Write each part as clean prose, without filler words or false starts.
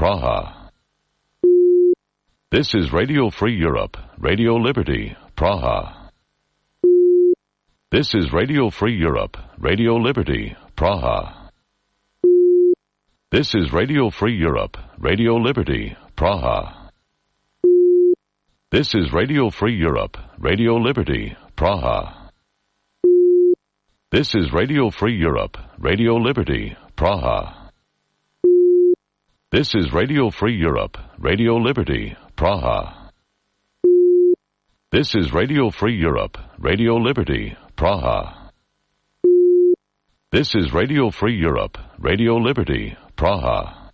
Praha. This is Radio Free Europe, Radio Liberty, Praha. This is Radio Free Europe, Radio Liberty, Praha. This is Radio Free Europe, Radio Liberty, Praha. This is Radio Free Europe, Radio Liberty, Praha. This is Radio Free Europe, Radio Liberty, Praha. This is Radio Free Europe, Radio Liberty, Praha. This is Radio Free Europe, Radio Liberty, Praha. This is Radio Free Europe, Radio Liberty, Praha.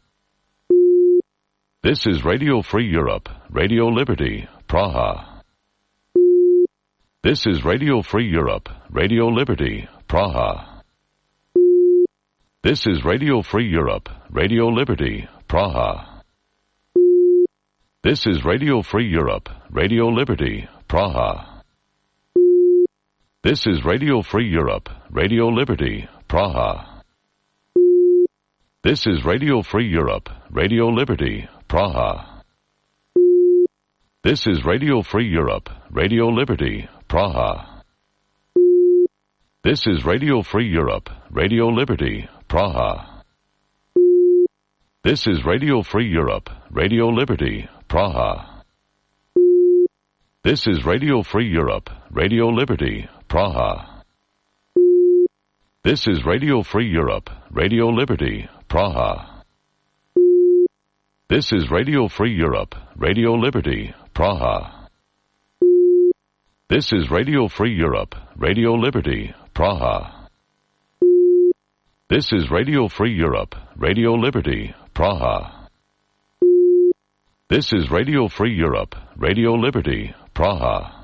This is Radio Free Europe, Radio Liberty, Praha. This is Radio Free Europe, Radio Liberty, Praha. This is Radio Free Europe, Radio Liberty, Praha. This is Radio Free Europe, Radio Liberty, Praha. This is Radio Free Europe, Radio Liberty, Praha. This is Radio Free Europe, Radio Liberty, Praha. This is Radio Free Europe, Radio Liberty, Praha. This is Radio Free Europe, Radio Liberty, Praha. This is Radio Free Europe, Radio Liberty, Praha. This is Radio Free Europe, Radio Liberty, Praha. This is Radio Free Europe, Radio Liberty, Praha. This is Radio Free Europe, Radio Liberty, Praha. This is Radio Free Europe, Radio Liberty, Praha. This is Radio Free Europe, Radio Liberty, Praha. This is Radio Free Europe, Radio Liberty, Praha.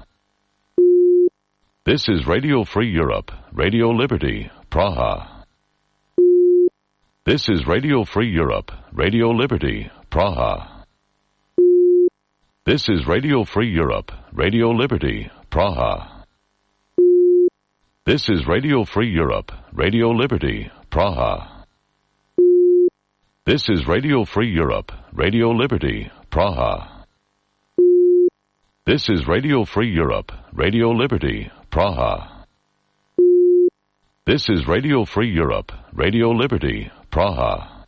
This is Radio Free Europe, Radio Liberty, Praha. This is Radio Free Europe, Radio Liberty, Praha. This is Radio Free Europe, Radio Liberty, Praha. This is Radio Free Europe, Radio Liberty, Praha. This is Radio Free Europe, Radio Liberty, Praha. This is Radio Free Europe, Radio Liberty, Praha. This is Radio Free Europe, Radio Liberty, Praha.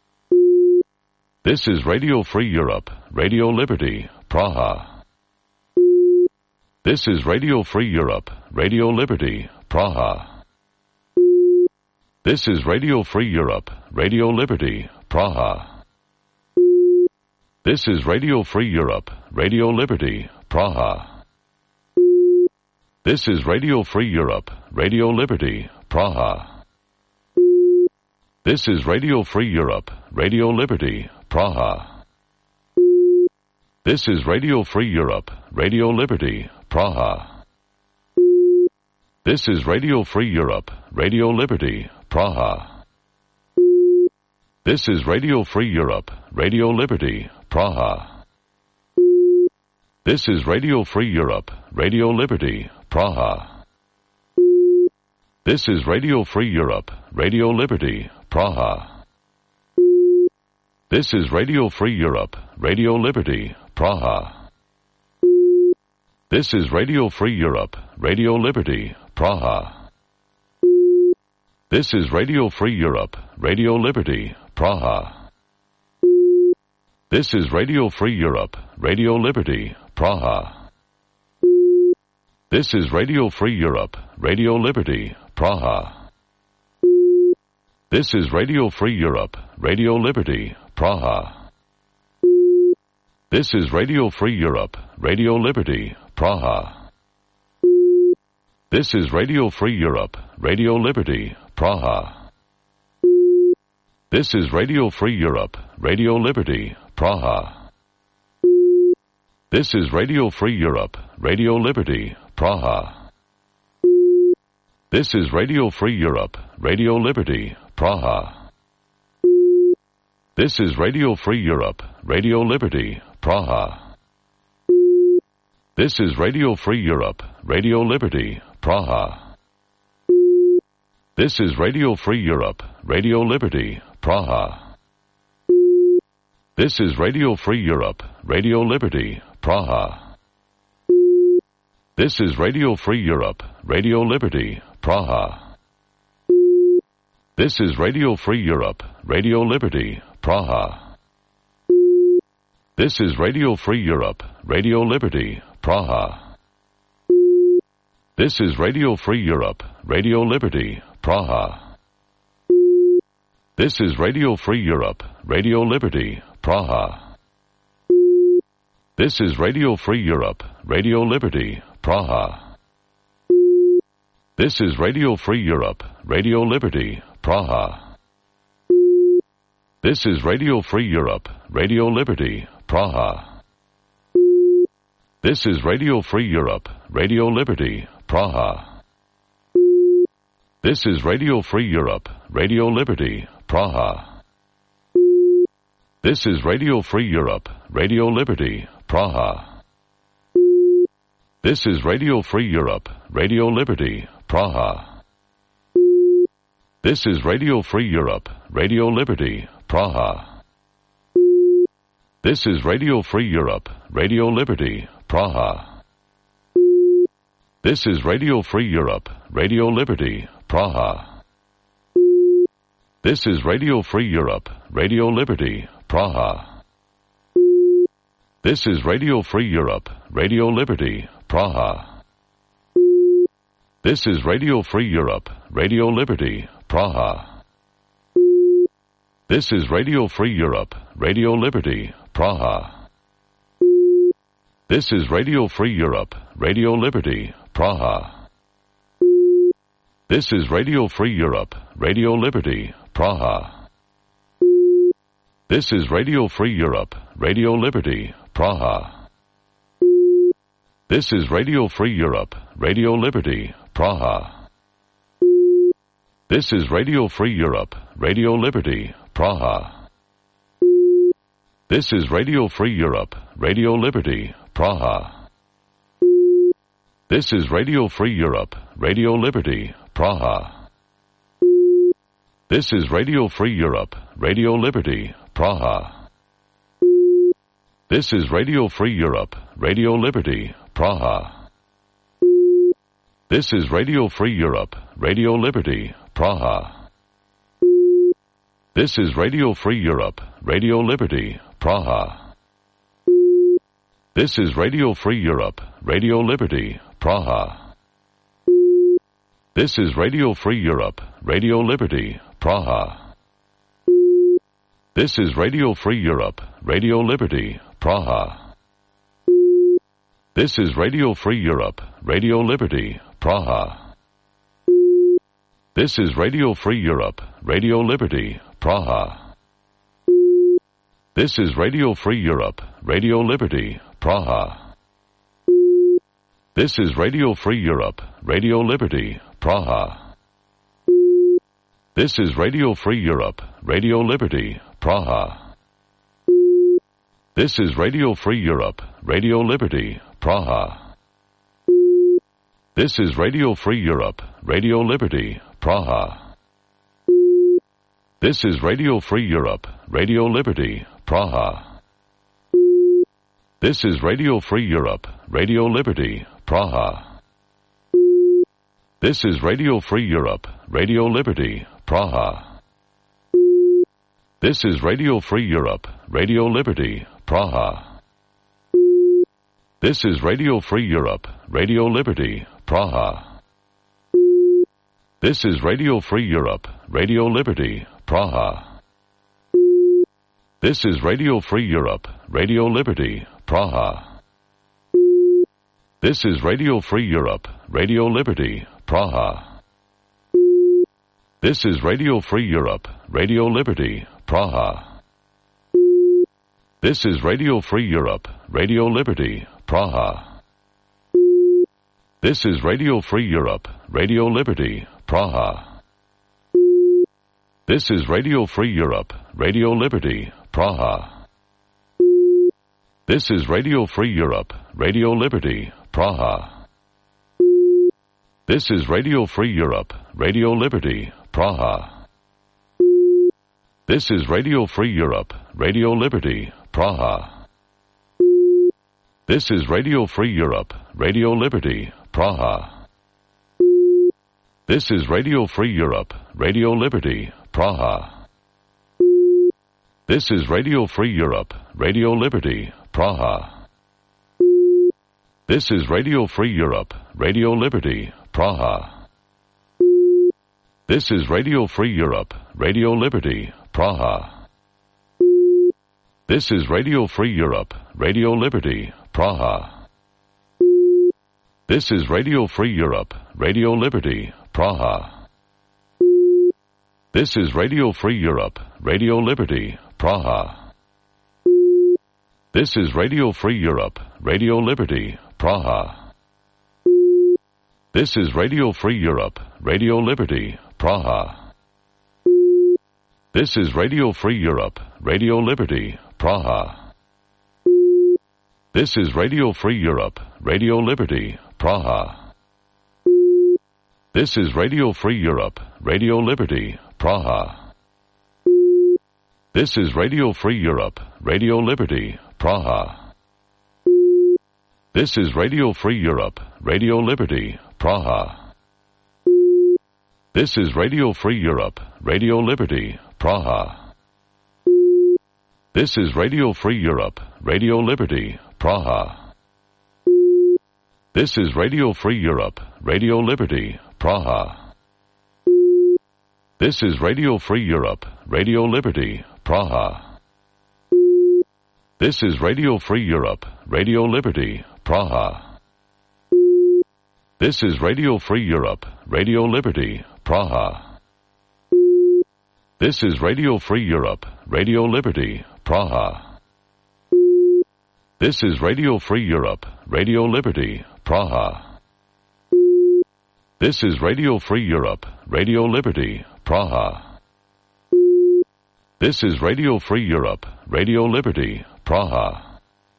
This is Radio Free Europe, Radio Liberty, Praha. This is Radio Free Europe, Radio Liberty, Praha. This is Radio Free Europe, Radio Liberty, Praha. This is Radio Free Europe, Radio Liberty, Praha. This is Radio Free Europe, Radio Liberty, Praha. This is Radio Free Europe, Radio Liberty, Praha. This is Radio Free Europe, Radio Liberty, Praha. This is Radio Free Europe, Radio Liberty, Praha. This is Radio Free Europe, Radio Liberty, Praha. This is Radio Free Europe, Radio Liberty, Praha. This is Radio Free Europe, Radio Liberty, Praha. This is Radio Free Europe, Radio Liberty, Praha. This is Radio Free Europe, Radio Liberty, Praha. This is Radio Free Europe, Radio Liberty, Praha. This is Radio Free Europe, Radio Liberty, Praha. This is Radio Free Europe, Radio Liberty, Praha. This is Radio Free Europe, Radio Liberty, Praha. This is Radio Free Europe, Radio Liberty, Praha. This is Radio Free Europe, Radio Liberty, Praha. This is Radio Free Europe, Radio Liberty, Praha. This is Radio Free Europe, Radio Liberty, Praha. This is Radio Free Europe, Radio Liberty, Praha. This is Radio Free Europe, Radio Liberty, Praha. This is Radio Free Europe, Radio Liberty, Praha. This is Radio Free Europe, Radio Liberty, Praha. This is Radio Free Europe, Radio Liberty, Praha. This is Radio Free Europe, Radio Liberty, Praha. This is Radio Free Europe, Radio Liberty, Praha. This is Radio Free Europe, Radio Liberty, Praha. This is Radio Free Europe, Radio Liberty, Praha. This is Radio Free Europe, Radio Liberty, Praha. This is Radio Free Europe, Radio Liberty, Praha. This is Radio Free Europe, Radio Liberty, Praha. This is Radio Free Europe, Radio Liberty, Praha. This is Radio Free Europe, Radio Liberty, Praha. This is Radio Free Europe, Radio Liberty, Praha. This is Radio Free Europe, Radio Liberty, Praha. This is Radio Free Europe, Radio Liberty, Praha. This is Radio Free Europe, Radio Liberty, Praha. This is Radio Free Europe, Radio Liberty, Praha. This is Radio Free Europe, Radio Liberty, Praha. This is Radio Free Europe, Radio Liberty, Praha. This is Radio Free Europe, Radio Liberty, Praha. This is Radio Free Europe, Radio Liberty, Praha. This is Radio Free Europe, Radio Liberty, Praha. This is Radio Free Europe, Radio Liberty, Praha. This is Radio Free Europe, Radio Liberty, Praha. This is Radio Free Europe, Radio Liberty, Praha. This is Radio Free Europe, Radio Liberty, Praha. This is Radio Free Europe, Radio Liberty, Praha. This is Radio Free Europe, Radio Liberty, Praha. This is Radio Free Europe, Radio Liberty, Praha. This is Radio Free Europe, Radio Liberty, Praha. This is Radio Free Europe, Radio Liberty, Praha. This is Radio Free Europe, Radio Liberty, Praha. This is Radio Free Europe, Radio Liberty, Praha. This is Radio Free Europe, Radio Liberty, Praha. This is Radio Free Europe, Radio Liberty, Praha. This is Radio Free Europe, Radio Liberty, Praha. This is Radio Free Europe, Radio Liberty, Praha. This is Radio Free Europe, Radio Liberty, Praha. This is Radio Free Europe, Radio Liberty, Praha. This is Radio Free Europe, Radio Liberty, Praha. This is Radio Free Europe, Radio Liberty, Praha. This is Radio Free Europe, Radio Liberty, Praha. This is Radio Free Europe, Radio Liberty, Praha. This is Radio Free Europe, Radio Liberty, Praha. This is Radio Free Europe, Radio Liberty, Praha. This is Radio Free Europe, Radio Liberty, Praha. This is Radio Free Europe, Radio Liberty, Praha. This is Radio Free Europe, Radio Liberty, Praha. This is Radio Free Europe, Radio Liberty, Praha. This is Radio Free Europe, Radio Liberty, Praha. This is Radio Free Europe, Radio Liberty, Praha. This is Radio Free Europe, Radio Liberty, Praha. This is Radio Free Europe, Radio Liberty, Praha. This is Radio Free Europe, Radio Liberty, Praha. This is Radio Free Europe, Radio Liberty, Praha. This is Radio Free Europe, Radio Liberty, Praha. This is Radio Free Europe, Radio Liberty, Praha. This is Radio Free Europe, Radio Liberty, Praha. This is Radio Free Europe, Radio Liberty, Praha. This is Radio Free Europe, Radio Liberty, Praha. This is Radio Free Europe, Radio Liberty, Praha. This is Radio Free Europe, Radio Liberty, Praha. This is Radio Free Europe, Radio Liberty, Praha. This is Radio Free Europe, Radio Liberty, Praha. This is Radio Free Europe, Radio Liberty, Praha. This is Radio Free Europe, Radio Liberty, Praha. This is Radio Free Europe, Radio Liberty, Praha. This is Radio Free Europe, Radio Liberty, Praha. This is Radio Free Europe, Radio Liberty, Praha. This is Radio Free Europe, Radio Liberty, Praha. This is Radio Free Europe, Radio Liberty, Praha. This is Radio Free Europe, Radio Liberty, Praha. This is Radio Free Europe, Radio Liberty, Praha. This is Radio Free Europe, Radio Liberty, Praha. This is Radio Free Europe, Radio Liberty, Praha. This is Radio Free Europe, Radio Liberty, Praha. This is Radio Free Europe, Radio Liberty, Praha. This is Radio Free Europe, Radio Liberty, Praha. This is Radio Free Europe, Radio Liberty, Praha. This is Radio Free Europe, Radio Liberty, Praha. This is Radio Free Europe, Radio Liberty, Praha. This is Radio Free Europe, Radio Liberty, Praha. This is Radio Free Europe, Radio Liberty, Praha.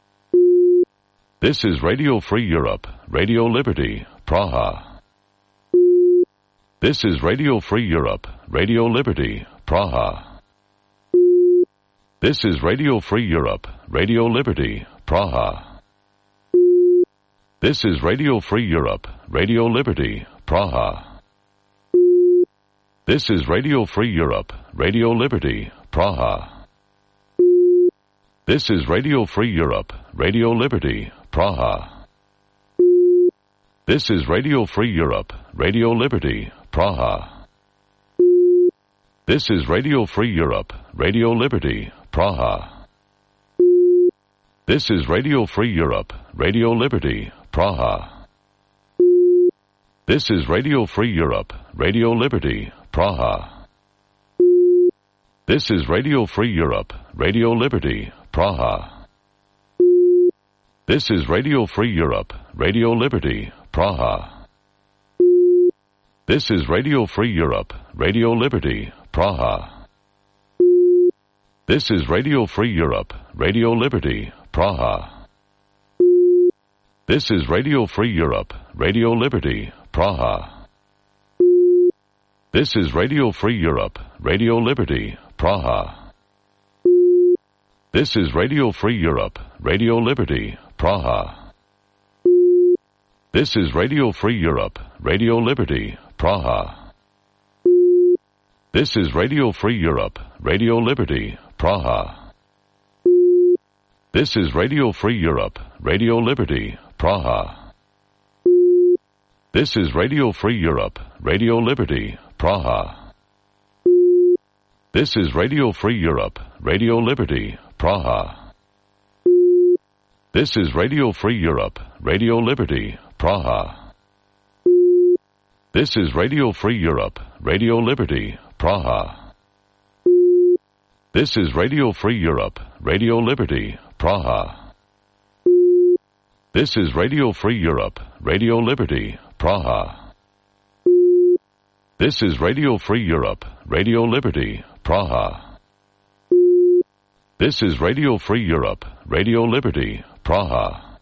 This is Radio Free Europe, Radio Liberty, Praha. This is Radio Free Europe, Radio Liberty, Praha. This is Radio Free Europe, Radio Liberty, Praha. This is Radio Free Europe, Radio Liberty, Praha. This is Radio Free Europe, Radio Liberty, Praha. This is Radio Free Europe, Radio Liberty, Praha. This is Radio Free Europe, Radio Liberty, Praha. This is Radio Free Europe, Radio Liberty, Praha. This is Radio Free Europe, Radio Liberty, Praha. This is Radio Free Europe, Radio Liberty, Praha. This is Radio Free Europe, Radio Liberty, Praha. This is Radio Free Europe, Radio Liberty, Praha. This is Radio Free Europe, Radio Liberty, Praha. This is Radio Free Europe, Radio Liberty, Praha. This is Radio Free Europe, Radio Liberty, Praha. This is Radio Free Europe, Radio Liberty, Praha. This is Radio Free Europe, Radio Liberty, Praha. This is Radio Free Europe, Radio Liberty, Praha. This is Radio Free Europe, Radio Liberty, Praha. This is Radio Free Europe, Radio Liberty, Praha. This is Radio Free Europe, Radio Liberty, Praha. This is Radio Free Europe, Radio Liberty, Praha. This is Radio Free Europe, Radio Liberty, Praha. This is Radio Free Europe, Radio Liberty, Praha. This is Radio Free Europe, Radio Liberty, Praha. This is Radio Free Europe, Radio Liberty, Praha. This is Radio Free Europe, Radio Liberty, Praha. This is Radio Free Europe, Radio Liberty, Praha.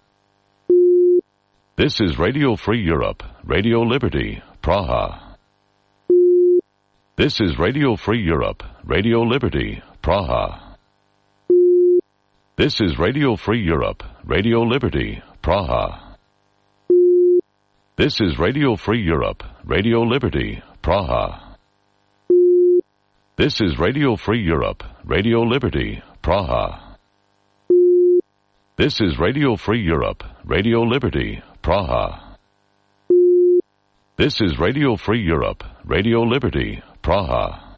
This is Radio Free Europe, Radio Liberty, Praha. This is Radio Free Europe, Radio Liberty, Praha. This is Radio Free Europe, Radio Liberty, Praha. This is Radio Free Europe, Radio Liberty, Praha. This is Radio Free Europe, Radio Liberty, Praha. This is Radio Free Europe, Radio Liberty, Praha. This is Radio Free Europe, Radio Liberty, Praha.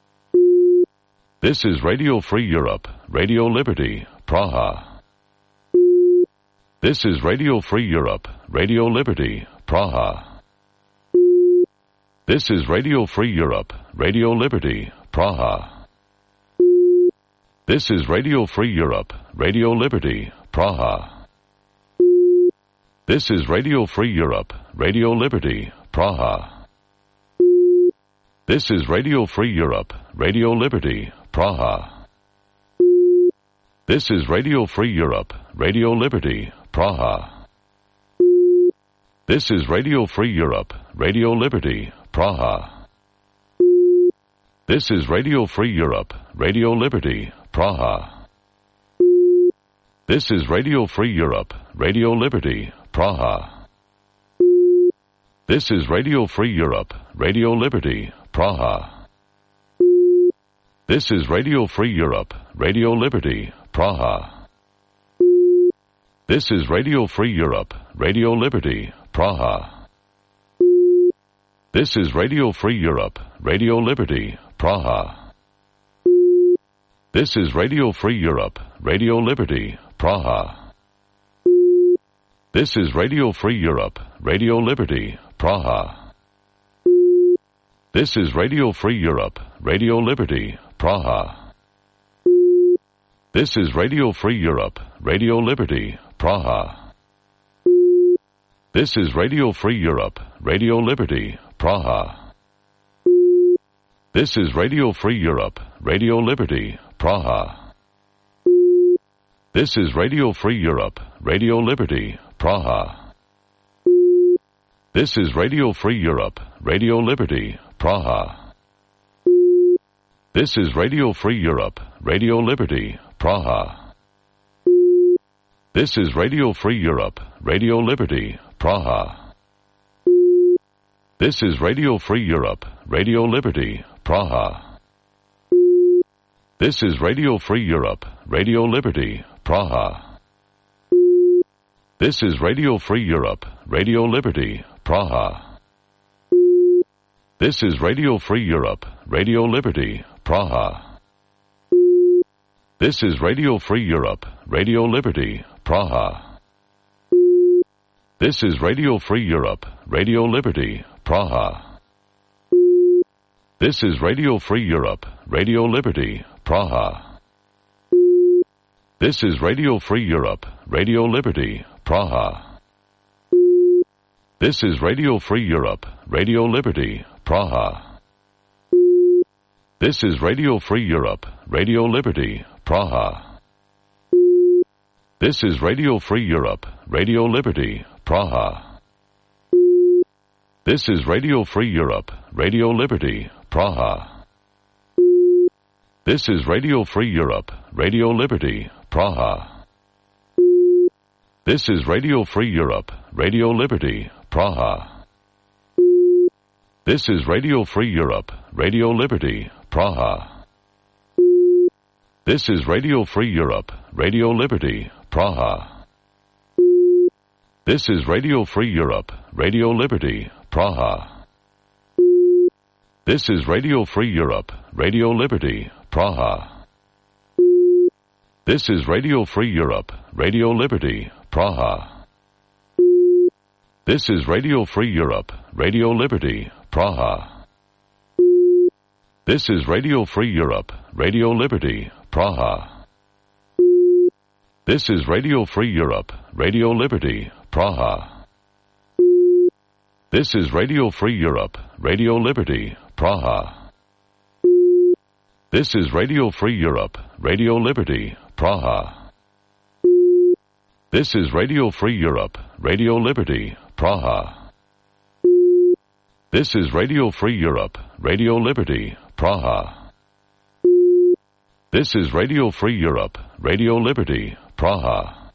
This is Radio Free Europe, Radio Liberty, Praha. This is Radio Free Europe, Radio Liberty, Praha. This is Radio Free Europe, Radio Liberty, Praha. This is Radio Free Europe, Radio Liberty, Praha. This is Radio Free Europe, Radio Liberty, Praha. This is Radio Free Europe, Radio Liberty, Praha. This is Radio Free Europe, Radio Liberty, Praha. This is Radio Free Europe, Radio Liberty, Praha. This is Radio Free Europe, Radio Liberty, Praha. This is Radio Free Europe, Radio Liberty, Praha. This is Radio Free Europe, Radio Liberty, Praha. This is Radio Free Europe, Radio Liberty, Praha. This is Radio Free Europe, Radio Liberty, Praha. This is Radio Free Europe, Radio Liberty, Praha. This is Radio Free Europe, Radio Liberty, Praha. This is Radio Free Europe, Radio Liberty, Praha. This is Radio Free Europe, Radio Liberty, Praha. This is Radio Free Europe, Radio Liberty, Praha. This is Radio Free Europe, Radio Liberty, Praha. This is Radio Free Europe, Radio Liberty, Praha. This is Radio Free Europe, Radio Liberty, Praha. This is Radio Free Europe, Radio Liberty, Praha. This is Radio Free Europe, Radio Liberty, Praha. This is Radio Free Europe, Radio Liberty, Praha. This is Radio Free Europe, Radio Liberty, Praha. This is Radio Free Europe, Radio Liberty, Praha. This is Radio Free Europe, Radio Liberty, Praha. This is Radio Free Europe, Radio Liberty, Praha. This is Radio Free Europe, Radio Liberty, Praha. This is Radio Free Europe, Radio Liberty, Praha. This is Radio Free Europe, Radio Liberty, Praha. This is Radio Free Europe, Radio Liberty, Praha. This is Radio Free Europe, Radio Liberty, Praha. This is Radio Free Europe, Radio Liberty, Praha. This is Radio Free Europe, Radio Liberty, Praha. This is Radio Free Europe, Radio Liberty, Praha. This is Radio Free Europe, Radio Liberty, Praha. This is Radio Free Europe, Radio Liberty, Praha. This is Radio Free Europe, Radio Liberty, Praha. This is Radio Free Europe, Radio Liberty, Praha. This is Radio Free Europe, Radio Liberty, Praha. This is Radio Free Europe, Radio Liberty, Praha. This is Radio Free Europe, Radio Liberty, Praha. This is Radio Free Europe, Radio Liberty, Praha. This is Radio Free Europe, Radio Liberty, Praha. This is Radio Free Europe, Radio Liberty, Praha. This is Radio Free Europe, Radio Liberty, Praha. This is Radio Free Europe, Radio Liberty, Praha. This is Radio Free Europe, Radio Liberty, Praha. This is Radio Free Europe, Radio Liberty, Praha. This is Radio Free Europe, Radio Liberty, Praha.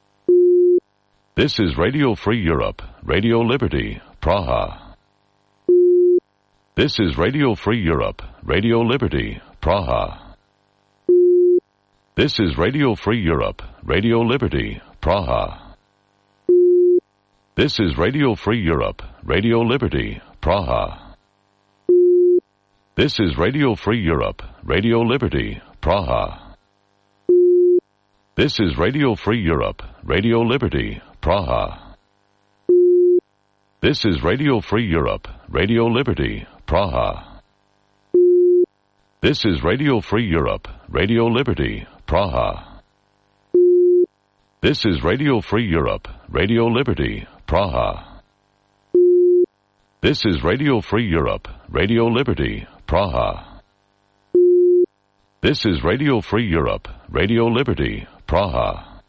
This is Radio Free Europe, Radio Liberty, Praha. This is Radio Free Europe, Radio Liberty, Praha. This is Radio Free Europe, Radio Liberty, Praha. This is Radio Free Europe, Radio Liberty, Praha. This is Radio Free Europe, Radio Liberty, Praha. This is Radio Free Europe, Radio Liberty, Praha. This is Radio Free Europe, Radio Liberty, Praha. This is Radio Free Europe, Radio Liberty, Praha. This is Radio Free Europe, Radio Liberty, Praha. This is Radio Free Europe, Radio Liberty, Praha. This is Radio Free Europe, Radio Liberty, Praha.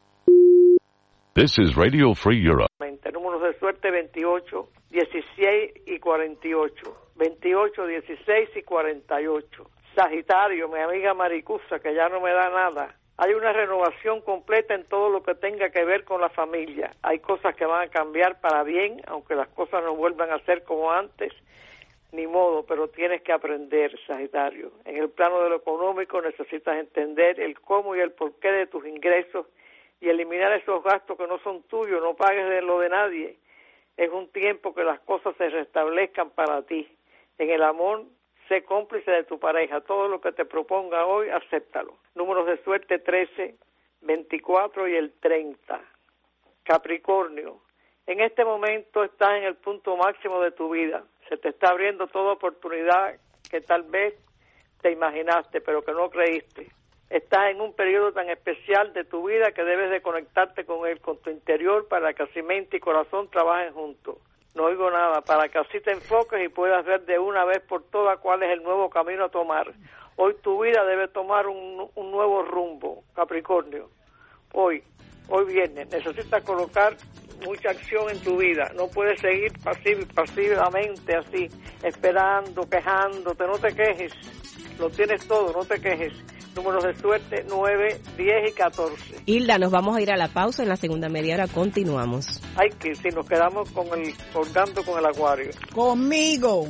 This is Radio Free Europe. Números de suerte 28, 16 y 48. 28, 16 y 48. Sagitario, mi amiga Maricusa, que ya no me da nada. Hay una renovación completa en todo lo que tenga que ver con la familia. Hay cosas que van a cambiar para bien, aunque las cosas no vuelvan a ser como antes, ni modo, pero tienes que aprender, Sagitario. En el plano de lo económico necesitas entender el cómo y el porqué de tus ingresos y eliminar esos gastos que no son tuyos, no pagues de lo de nadie. Es un tiempo que las cosas se restablezcan para ti. En el amor, sé cómplice de tu pareja. Todo lo que te proponga hoy, acéptalo. Números de suerte 13, 24 y el 30. Capricornio, en este momento estás en el punto máximo de tu vida. Se te está abriendo toda oportunidad que tal vez te imaginaste, pero que no creíste. Estás en un periodo tan especial de tu vida que debes de conectarte con él, con tu interior, para que así mente y corazón trabajen juntos. No oigo nada, para que así te enfoques y puedas ver de una vez por todas cuál es el nuevo camino a tomar. Hoy tu vida debe tomar un nuevo rumbo, Capricornio. Hoy viernes, necesitas colocar mucha acción en tu vida. No puedes seguir pasivamente así, esperando, quejándote. No te quejes, lo tienes todo, no te quejes. Números de suerte 9, 10 y 14. Hilda, nos vamos a ir a la pausa. En la segunda media hora continuamos. Hay que ir, si nos quedamos colgando con el acuario. Conmigo.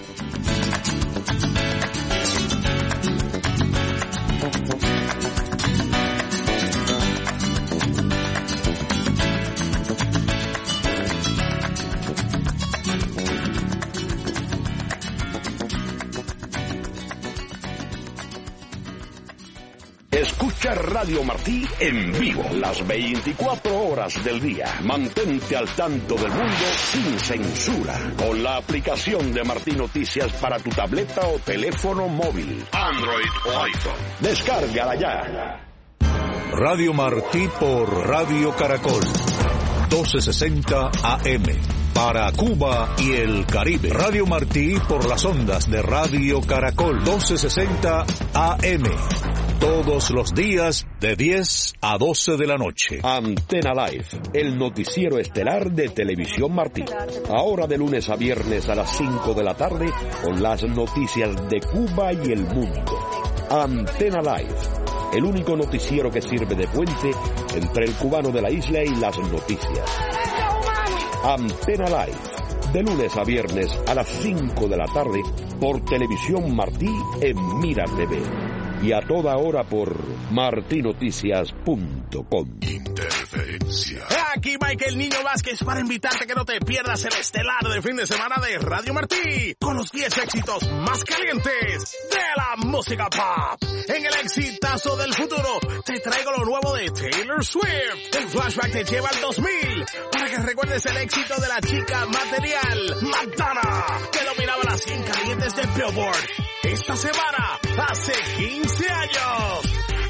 Escucha Radio Martí en vivo las 24 horas del día. Mantente al tanto del mundo sin censura con la aplicación de Martí Noticias para tu tableta o teléfono móvil, Android o iPhone. Descárgala ya. Radio Martí por Radio Caracol, 1260 AM. Para Cuba y el Caribe. Radio Martí por las ondas de Radio Caracol, 1260 AM. Todos los días de 10 a 12 de la noche. Antena Live, el noticiero estelar de Televisión Martí. Ahora de lunes a viernes a las 5 de la tarde con las noticias de Cuba y el mundo. Antena Live, el único noticiero que sirve de puente entre el cubano de la isla y las noticias. Antena Live, de lunes a viernes a las 5 de la tarde por Televisión Martí en Mira TV. Y a toda hora por martinoticias.com. Interferencia. Aquí Michael Niño Vázquez para invitarte a que no te pierdas el estelar de fin de semana de Radio Martí, con los 10 éxitos más calientes de la música pop. En el exitazo del futuro te traigo lo nuevo de Taylor Swift. El flashback te lleva al 2000 para que recuerdes el éxito de la chica material, Madonna, que dominaba las 100 calientes de Billboard esta semana, hace 15 años.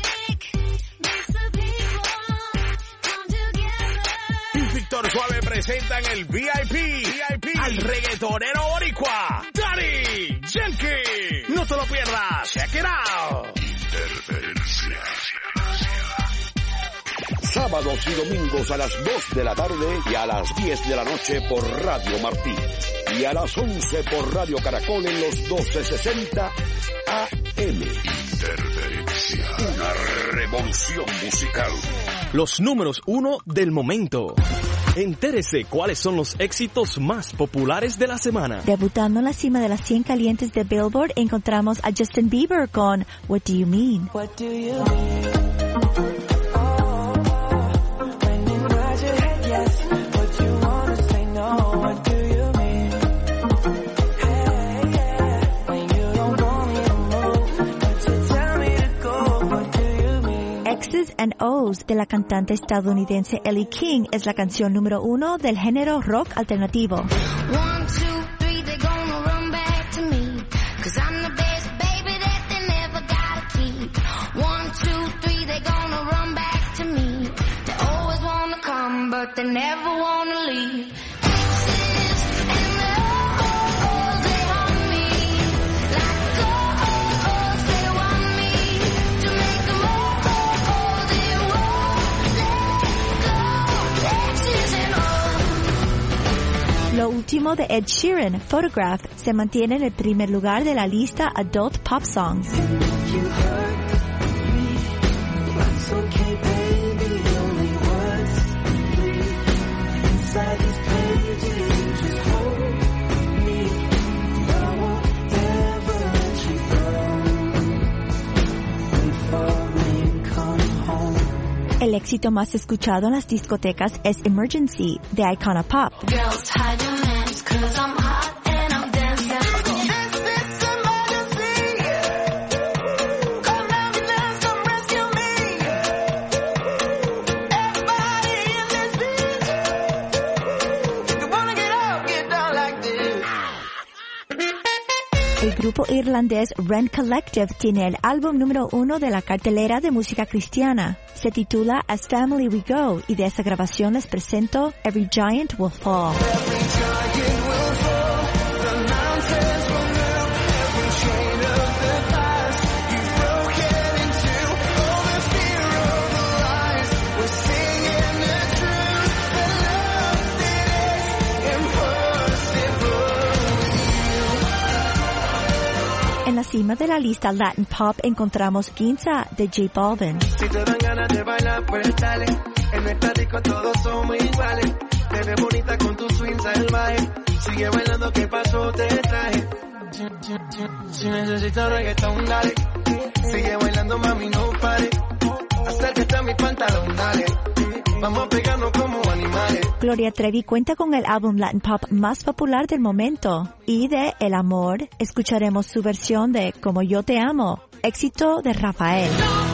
Y Víctor Suave presentan el VIP al reggaetonero boricua, Daddy Yankee. No te lo pierdas, check it out. Interferencia. Sábado sábados y domingos a las 2 de la tarde y a las 10 de la noche por Radio Martí. Y a las 11 por Radio Caracol en los 1260 AM. Interferencia. Una revolución musical. Los números 1 del momento. Entérese cuáles son los éxitos más populares de la semana. Debutando en la cima de las 100 calientes de Billboard, encontramos a Justin Bieber con What Do You Mean? What do you mean? X's and O's de la cantante estadounidense Ellie King es la canción número 1 del género rock alternativo. 1, 2, 3, they're gonna run back to me, 'cause I'm the best baby that they never gotta keep. 1, 2, 3, they're gonna run back to me. They always wanna come, but they never wanna leave. Lo último de Ed Sheeran, Photograph, se mantiene en el primer lugar de la lista Adult Pop Songs. El éxito más escuchado en las discotecas es Emergency, de Icona Pop. Girls, hide your hands, 'cause I'm hot and I'm dancing. This emergency. Come down and come rescue me. Everybody in this bitch. If you wanna get up, get down like this. El grupo irlandés Rent Collective tiene el álbum número 1 de la cartelera de música cristiana. Se titula As Family We Go, y de esa grabación les presento Every Giant Will Fall. En la cima de la lista Latin Pop encontramos Ginza de J Balvin. Si te dan ganas de bailar, pues dale. En nuestra disco todos somos iguales. Te ves bonita con tu swing salvaje. Sigue bailando, ¿qué pasó? Te traje. Si necesitas reggaetón, dale. Sigue bailando, mami, no pare. Acércate a mi pantalón, dale. Vamos a pegarnos como animales. Gloria Trevi cuenta con el álbum Latin Pop más popular del momento. Y de El Amor escucharemos su versión de Como Yo Te Amo, éxito de Rafael.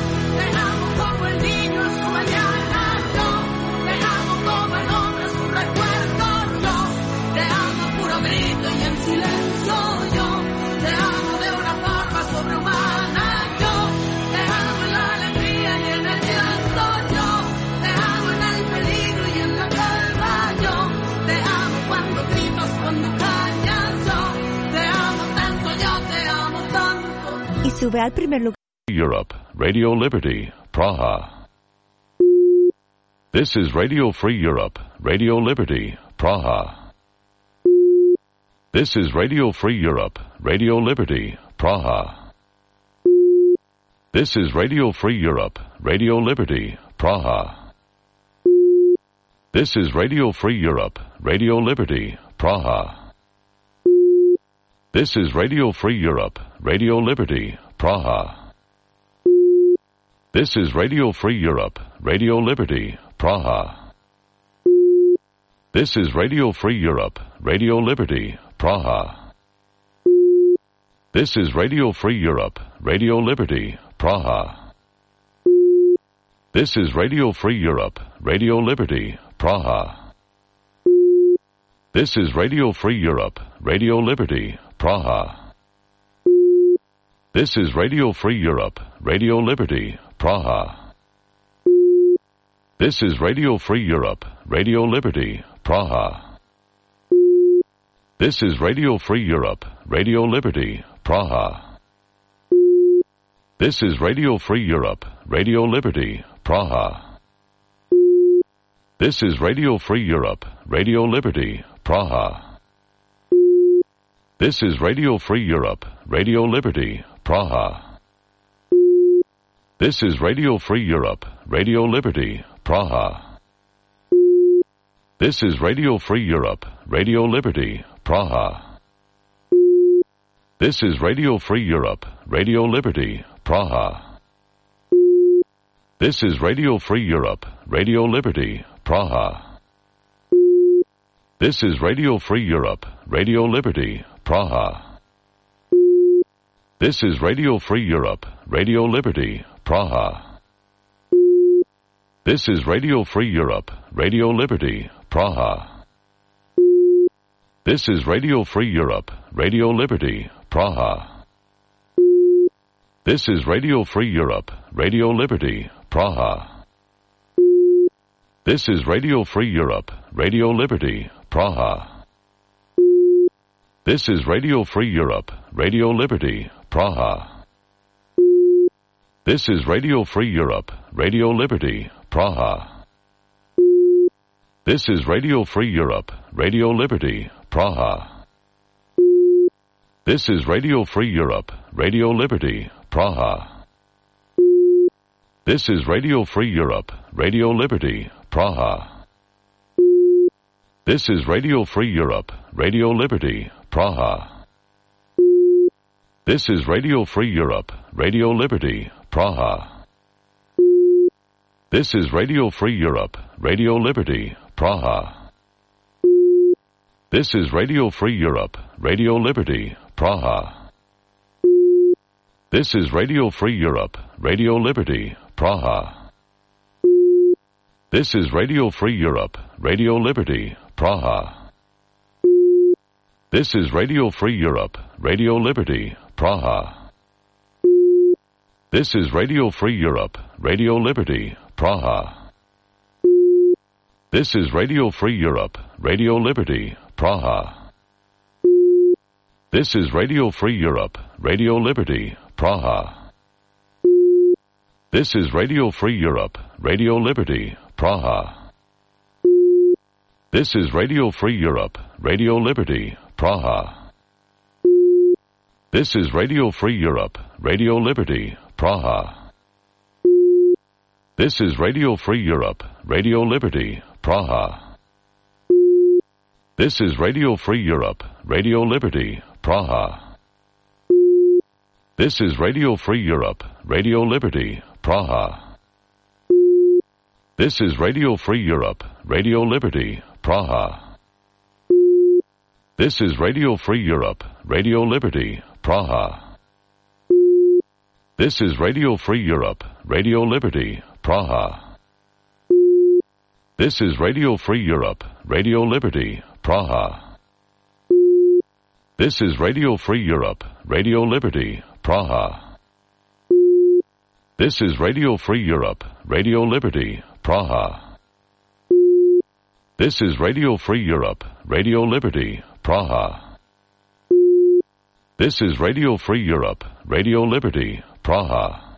Y sube al primer lugar. Europe, Radio Liberty, Praha. This is Radio Free Europe, Radio Liberty, Praha. This is Radio Free Europe, Radio Liberty, Praha. This is Radio Free Europe, Radio Liberty, Praha. This is Radio Free Europe, Radio Liberty, Praha. This is Radio Free Europe, Radio Liberty, Praha. This is Radio Free Europe, Radio Liberty, Praha. This is Radio Free Europe, Radio Liberty, Praha. This is Radio Free Europe, Radio Liberty, Praha. This is Radio Free Europe, Radio Liberty, Praha. This is Radio Free Europe, Radio Liberty, Praha. This is Radio Free Europe, Radio Liberty, Praha. This is Radio Free Europe, Radio Liberty, Praha. This is Radio Free Europe, Radio Liberty, Praha. This is Radio Free Europe, Radio Liberty, Praha. This is Radio Free Europe, Radio Liberty, Praha. This is Radio Free Europe, Radio Liberty, Praha. This is Radio Free Europe, Radio Liberty, Praha. This is Radio Free Europe, Radio Liberty, Praha. This is Radio Free Europe, Radio Liberty, Praha. This is Radio Free Europe, Radio Liberty, Praha. This is Radio Free Europe, Radio Liberty, Praha. This is Radio Free Europe, Radio Liberty, Praha. This is Radio Free Europe, Radio Liberty, Praha. This is Radio Free Europe, Radio Liberty, Praha. This is Radio Free Europe, Radio Liberty, Praha. This is Radio Free Europe, Radio Liberty, Praha. This is Radio Free Europe, Radio Liberty, Praha. This is Radio Free Europe, Radio Liberty, Praha. This is Radio Free Europe, Radio Liberty, Praha. This is Radio Free Europe, Radio Liberty, Praha. This is Radio Free Europe, Radio Liberty, Praha. This is Radio Free Europe, Radio Liberty, Praha. This is Radio Free Europe, Radio Liberty, Praha. This is Radio Free Europe, Radio Liberty, Praha. This is Radio Free Europe, Radio Liberty, Praha. This is Radio Free Europe, Radio Liberty, Praha. This is Radio Free Europe, Radio Liberty, Praha. This is Radio Free Europe, Radio Liberty, Praha. This is Radio Free Europe, Radio Liberty, Praha. This is Radio Free Europe, Radio Liberty, Praha. This is Radio Free Europe, Radio Liberty, Praha. This is Radio Free Europe, Radio Liberty, Praha. This is Radio Free Europe, Radio Liberty, Praha. This is Radio Free Europe, Radio Liberty, Praha. This is Radio Free Europe, Radio Liberty, Praha. This is Radio Free Europe, Radio Liberty, Praha. This is Radio Free Europe, Radio Liberty, Praha. This is Radio Free Europe, Radio Liberty, Praha. This is Radio Free Europe, Radio Liberty, Praha. This is Radio Free Europe, Radio Liberty, Praha. This is Radio Free Europe, Radio Liberty, Praha. This is Radio Free Europe, Radio Liberty, Praha. This is Radio Free Europe, Radio Liberty, Praha. This is Radio Free Europe, Radio Liberty, Praha. This is Radio Free Europe, Radio Liberty, Praha.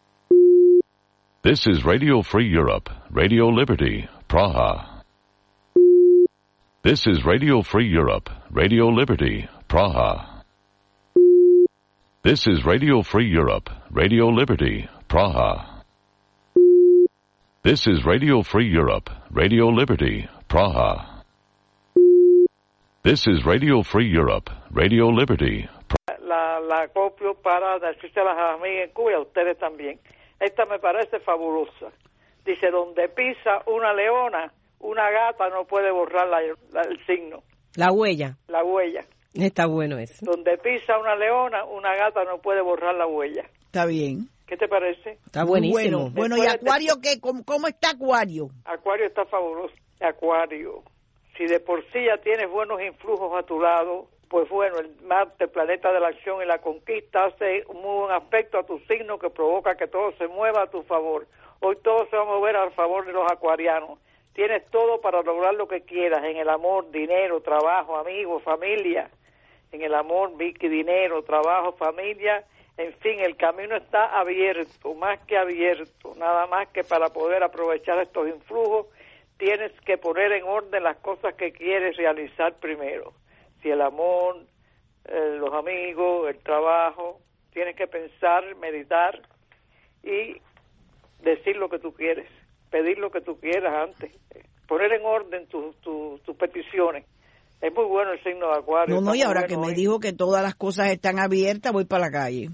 This is Radio Free Europe, Radio Liberty, Praha. This is Radio Free Europe, Radio Liberty, Praha. This is Radio Free Europe, Radio Liberty, Praha. This is Radio Free Europe, Radio Liberty, Praha. This is Radio Free Europe, Radio Liberty. La copio para decirse a las amigas en Cuba y a ustedes también. Esta me parece fabulosa. Dice, donde pisa una leona, una gata no puede borrar el signo. La huella. La huella. Está bueno eso. Donde pisa una leona, una gata no puede borrar la huella. Está bien. ¿Qué te parece? Está buenísimo. Bueno, ¿y Acuario qué? ¿Cómo está Acuario? Acuario está fabuloso. Acuario, si de por sí ya tienes buenos influjos a tu lado, pues bueno, el Marte, el planeta de la acción y la conquista, hace un muy buen aspecto a tu signo que provoca que todo se mueva a tu favor. Hoy todo se va a mover a favor de los acuarianos. Tienes todo para lograr lo que quieras, en el amor, dinero, trabajo, amigos, familia. En el amor, Vicky, dinero, trabajo, familia. En fin, el camino está abierto, más que abierto, nada más que para poder aprovechar estos influjos tienes que poner en orden las cosas que quieres realizar primero. Si el amor, los amigos, el trabajo, tienes que pensar, meditar y decir lo que tú quieres, pedir lo que tú quieras antes, poner en orden tus peticiones. Es muy bueno el signo de Acuario. No, y ahora que me dijo que todas las cosas están abiertas, voy para la calle.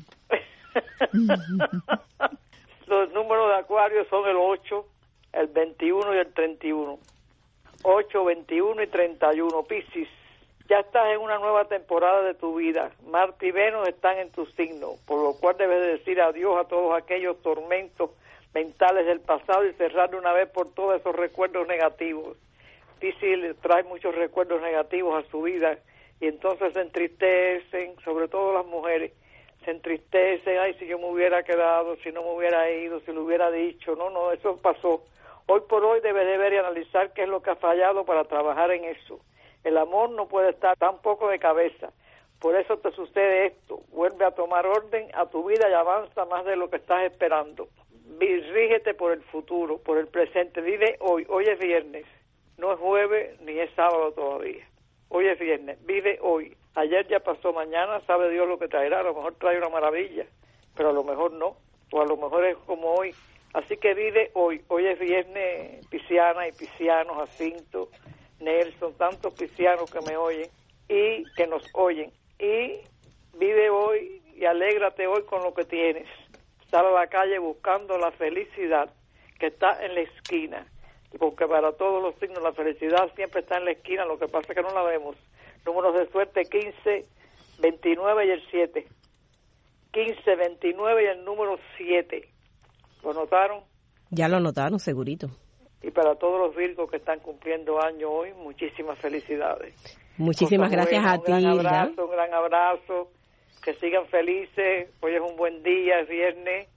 Los números de Acuario son el 8, el 21 y el 31. 8, 21 y 31. Piscis, ya estás en una nueva temporada de tu vida. Marte y Venus están en tu signo, por lo cual debes de decir adiós a todos aquellos tormentos mentales del pasado y cerrar de una vez por todas esos recuerdos negativos. Piscis trae muchos recuerdos negativos a su vida y entonces se entristecen, sobre todo las mujeres, se entristecen, ay, si yo me hubiera quedado, si no me hubiera ido, si lo hubiera dicho. No, eso pasó. Hoy por hoy debes de ver y analizar qué es lo que ha fallado para trabajar en eso. El amor no puede estar tan poco de cabeza. Por eso te sucede esto. Vuelve a tomar orden a tu vida y avanza más de lo que estás esperando. Rígete por el futuro, por el presente. Vive hoy. Hoy es viernes. No es jueves ni es sábado todavía. Hoy es viernes. Vive hoy. Ayer ya pasó, mañana sabe Dios lo que traerá. A lo mejor trae una maravilla, pero a lo mejor no. O a lo mejor es como hoy. Así que vive hoy. Hoy es viernes, pisciana y piscianos, Jacinto, Nelson, tantos piscianos que me oyen y que nos oyen. Y vive hoy y alégrate hoy con lo que tienes. Sal a la calle buscando la felicidad que está en la esquina. Porque para todos los signos la felicidad siempre está en la esquina, lo que pasa es que no la vemos. Números de suerte 15, 29 y el 7. 15, 29 y el número 7. ¿Lo notaron? Ya lo notaron, segurito. Y para todos los Virgos que están cumpliendo año hoy, muchísimas felicidades. Muchísimas gracias a ti, Hilda. Un gran abrazo, que sigan felices. Hoy es un buen día, es viernes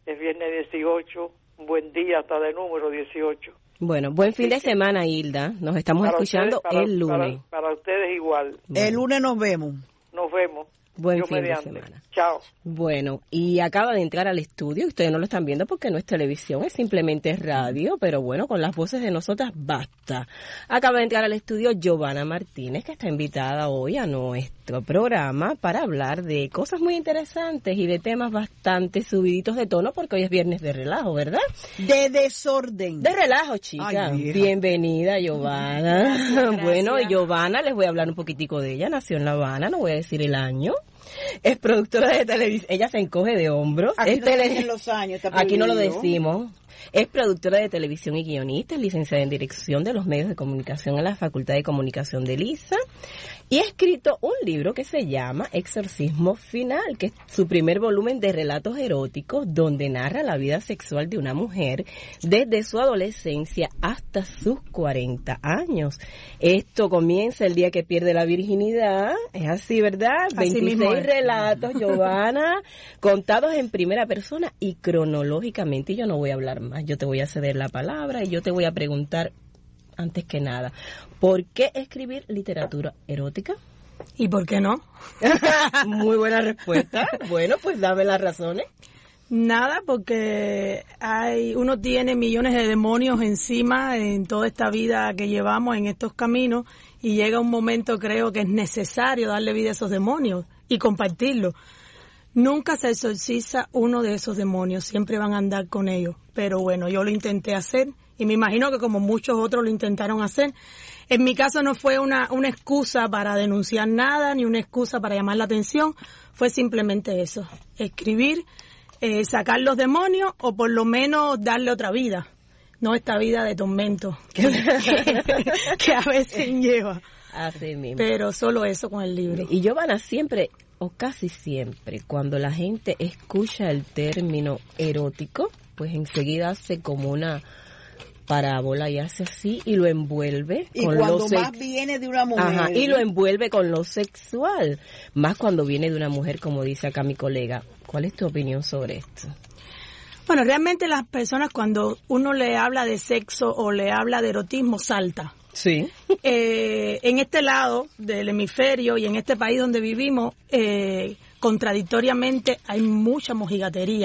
18, un buen día hasta de número 18. Bueno, buen fin de semana, Hilda. Nos estamos escuchando el lunes. Para ustedes igual. Bueno. El lunes nos vemos. Nos vemos. Buen fin de semana. Chao. Bueno, y acaba de entrar al estudio. Ustedes no lo están viendo porque no es televisión, es simplemente radio. Pero bueno, con las voces de nosotras basta. Acaba de entrar al estudio Giovanna Martínez, que está invitada hoy a nuestro programa para hablar de cosas muy interesantes y de temas bastante subiditos de tono, porque hoy es viernes de relajo, ¿verdad? De desorden. De relajo, chica. Ay, bienvenida, Giovanna. Gracias. Bueno, y Giovanna, les voy a hablar un poquitico de ella. Nació en La Habana, no voy a decir el año. Es productora de televisión. Ella se encoge de hombros. Aquí no dicen los años. Aquí no lo decimos. Es productora de televisión y guionista, licenciada en Dirección de los Medios de Comunicación en la Facultad de Comunicación de Lisa. Y ha escrito un libro que se llama Exorcismo Final, que es su primer volumen de relatos eróticos, donde narra la vida sexual de una mujer desde su adolescencia hasta sus 40 años. Esto comienza el día que pierde la virginidad, es así, ¿verdad? Así 26 relatos, Giovanna, contados en primera persona y cronológicamente. Y yo no voy a hablar más, yo te voy a ceder la palabra y yo te voy a preguntar, antes que nada, ¿por qué escribir literatura erótica? ¿Y por qué no? Muy buena respuesta. Bueno, pues dame las razones. Nada, porque uno tiene millones de demonios encima en toda esta vida que llevamos en estos caminos y llega un momento, creo que es necesario darle vida a esos demonios y compartirlo. Nunca se exorciza uno de esos demonios, siempre van a andar con ellos. Pero bueno, yo lo intenté hacer y me imagino que como muchos otros lo intentaron hacer. En mi caso no fue una excusa para denunciar nada, ni una excusa para llamar la atención, fue simplemente eso, escribir, sacar los demonios o por lo menos darle otra vida, no esta vida de tormento que a veces lleva. Así mismo. Pero solo eso con el libro. Y Giovanna, siempre o casi siempre, cuando la gente escucha el término erótico, pues enseguida hace como una parábola y hace así y lo envuelve y con cuando más viene de una mujer. Ajá, y lo envuelve con lo sexual, más cuando viene de una mujer, como dice acá mi colega. ¿Cuál es tu opinión sobre esto? Bueno, realmente las personas cuando uno le habla de sexo o le habla de erotismo salta. Sí. En este lado del hemisferio y en este país donde vivimos, contradictoriamente hay mucha mojigatería.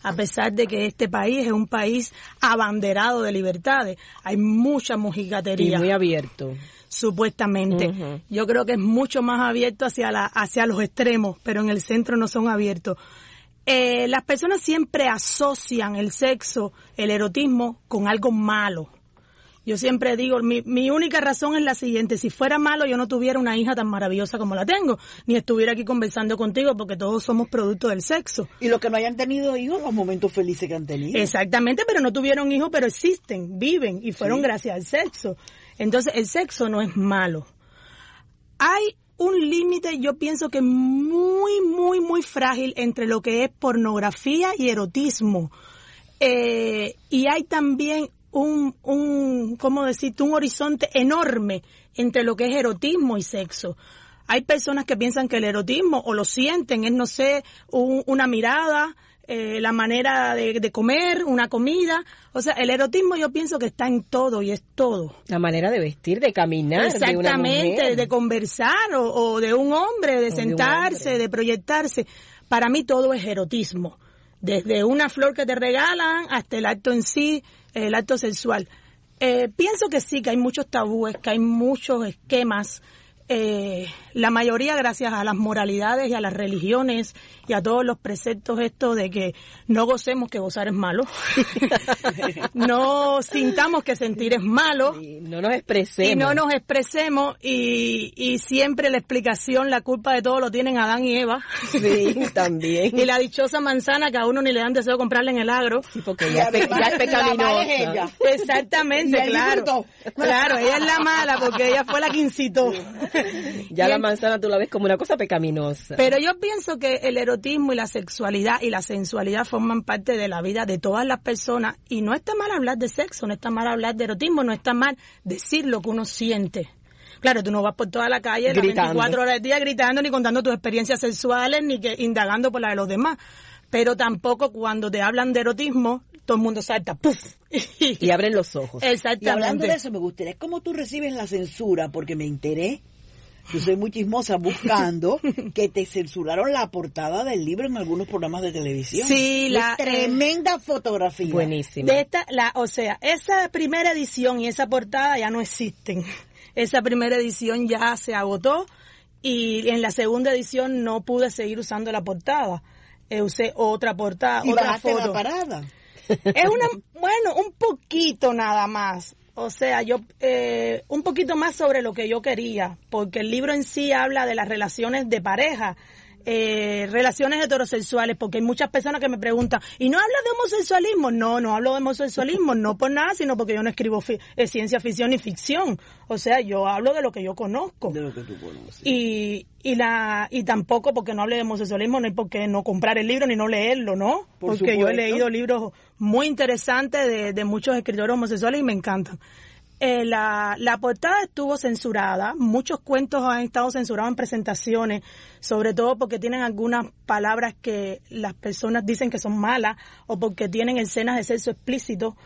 a pesar de que este país es un país abanderado de libertades. Hay mucha mojigatería. Y muy abierto. Supuestamente. Uh-huh. Yo creo que es mucho más abierto hacia los extremos, pero en el centro no son abiertos. Las personas siempre asocian el sexo, el erotismo, con algo malo. Yo siempre digo, mi única razón es la siguiente: si fuera malo yo no tuviera una hija tan maravillosa como la tengo, ni estuviera aquí conversando contigo, porque todos somos producto del sexo. Y los que no hayan tenido hijos, los momentos felices que han tenido. Exactamente, pero no tuvieron hijos, pero existen, viven y fueron gracias al sexo. Entonces el sexo no es malo. Hay un límite, yo pienso que muy, muy, muy frágil entre lo que es pornografía y erotismo. Y hay también ¿cómo decirte? Un horizonte enorme entre lo que es erotismo y sexo. Hay personas que piensan que el erotismo, o lo sienten, es, no sé, una mirada, la manera de comer, una comida. O sea, el erotismo yo pienso que está en todo y es todo. La manera de vestir, de caminar. Exactamente, de una mujer. De conversar o de un hombre, de sentarse, de proyectarse. Para mí todo es erotismo. Desde una flor que te regalan hasta el acto en sí, el acto sexual. Pienso que sí, que hay muchos tabúes, que hay muchos esquemas. La mayoría gracias a las moralidades y a las religiones y a todos los preceptos estos de que no gocemos que gozar es malo, no sintamos que sentir es malo, no nos expresemos, y no nos expresemos y siempre la explicación, la culpa de todo lo tienen Adán y Eva. Sí, también. Y la dichosa manzana que a uno ni le dan deseo comprarla en el agro. Sí, porque ya es pecaminosa. Exactamente, claro, ella es la mala porque ella fue la que incitó. Ya la manzana tú la ves como una cosa pecaminosa. Pero yo pienso que el erotismo y la sexualidad y la sensualidad forman parte de la vida de todas las personas, y no está mal hablar de sexo, no está mal hablar de erotismo, no está mal decir lo que uno siente. Claro, tú no vas por toda la calle las 24 horas del día gritando, ni contando tus experiencias sexuales, ni indagando por la de los demás. Pero tampoco cuando te hablan de erotismo, todo el mundo salta, ¡puf! Y abren los ojos. Exactamente. Y hablando de eso, me gustaría cómo tú recibes la censura, porque me enteré, yo soy muy chismosa, buscando que te censuraron la portada del libro en algunos programas de televisión. Sí, tremenda fotografía. Buenísima. O sea, esa primera edición y esa portada ya no existen. Esa primera edición ya se agotó y en la segunda edición no pude seguir usando la portada. Usé otra portada, ¿Y otra foto. la parada? Es un poquito nada más. O sea, un poquito más sobre lo que yo quería, porque el libro en sí habla de las relaciones de pareja, relaciones heterosexuales, porque hay muchas personas que me preguntan, ¿y no hablas de homosexualismo? No hablo de homosexualismo, no por nada, sino porque yo no escribo ciencia ficción ni ficción. O sea, yo hablo de lo que yo conozco. De lo que tú conoces. Y tampoco porque no hable de homosexualismo, no hay por qué no comprar el libro ni no leerlo, ¿no? Por porque supuesto. yo he leído libros muy interesantes de muchos escritores homosexuales y me encantan. La portada estuvo censurada, muchos cuentos han estado censurados en presentaciones, sobre todo porque tienen algunas palabras que las personas dicen que son malas o porque tienen escenas de sexo explícito,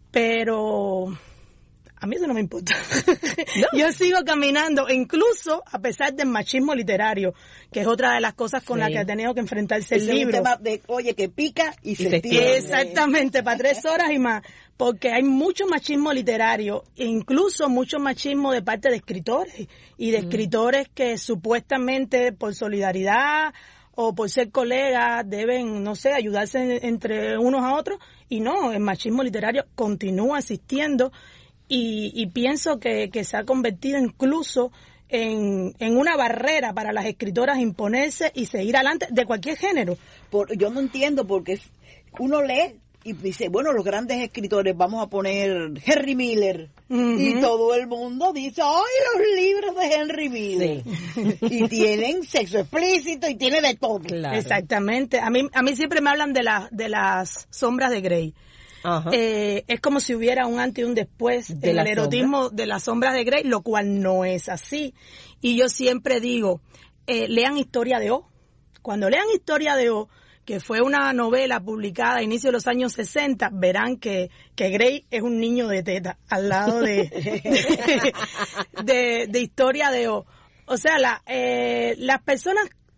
pero a mí eso no me importa. ¿No? Yo sigo caminando, incluso a pesar del machismo literario, que es otra de las cosas con las que ha tenido que enfrentarse el libro. Es un tema de, oye, que pica y se tira. Exactamente, para 3 horas y más. Porque hay mucho machismo literario, e incluso mucho machismo de parte de escritores, y de escritores que supuestamente por solidaridad o por ser colegas deben, no sé, ayudarse entre unos a otros, y no, el machismo literario continúa existiendo. Y pienso que se ha convertido incluso en una barrera para las escritoras imponerse y seguir adelante de cualquier género. Yo no entiendo porque uno lee y dice, bueno, los grandes escritores, vamos a poner Henry Miller, y todo el mundo dice, ¡ay, los libros de Henry Miller! Sí. Y tienen sexo explícito y tiene de todo. Claro. Exactamente. A mí siempre me hablan de las sombras de Grey. Ajá. Es como si hubiera un antes y un después del erotismo de las sombras de Grey, lo cual no es así. Y yo siempre digo, lean Historia de O. Cuando lean Historia de O, que fue una novela publicada a inicios de los años 60, verán que Grey es un niño de teta al lado de Historia de O. O sea, las personas